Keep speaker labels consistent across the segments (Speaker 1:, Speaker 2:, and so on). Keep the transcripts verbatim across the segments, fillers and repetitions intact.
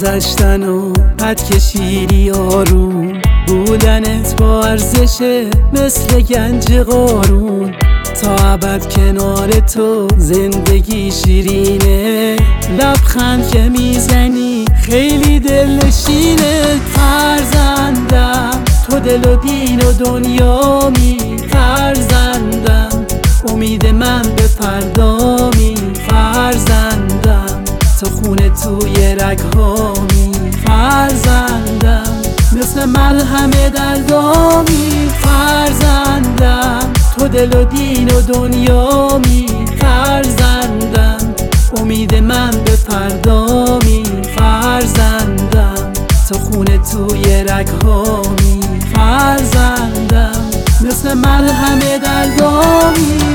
Speaker 1: گذشتن و پد کشیدی آروم، بودنت با ارزشه مثل گنج قارون. تا ابد کنار تو زندگی شیرینه، لبخند که میزنی خیلی دلنشینه. فرزندم تو دل و دین و دنیامی، فرزندم امید من به فردامی. فرزندم تو خون توی رگهامی، فرزندم مثل مرهم دردامی. فرزندم تو دل و دین و دنیامی، فرزندم امید من به فردامی. فرزندم تو خون توی رگهامی، فرزندم مثل مرهم دردامی.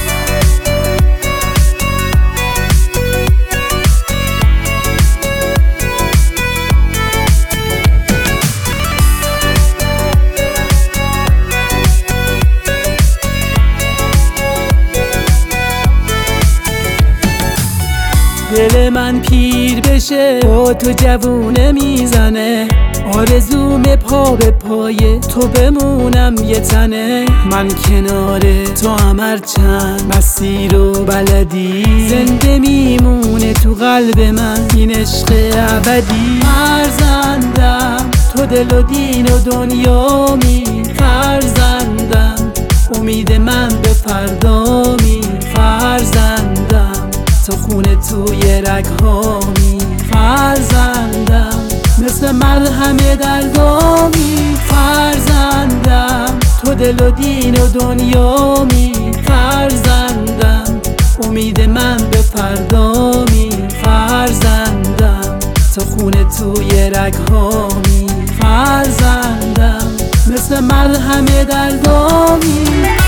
Speaker 1: دل من پیر بشه با تو جوونه میزنه، آرزوم پا به پای تو بمونم یه تنه. من کنار تو هم چند مسیر و بلدی، زنده میمونه تو قلب من این عشق ابدی. فرزندم تو دل و دین و دنیامی، فرزندم امید من به فردامی. فرزندم تو خون توی رگهامی، فرزندم مثل مرهم دردامی. فرزندم تو دل و دین و دنیامی، فرزندم امید من به فردامی. فرزندم تو خون توی رگهامی، فرزندم مثل مرهم دردامی.